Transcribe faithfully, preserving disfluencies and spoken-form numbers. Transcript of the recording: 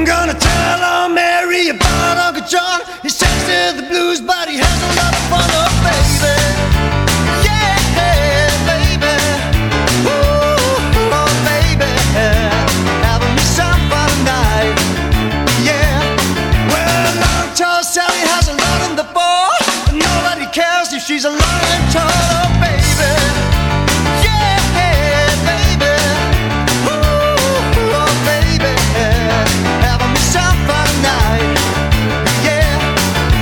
I'm gonna tell Aunt Mary about Uncle John. He said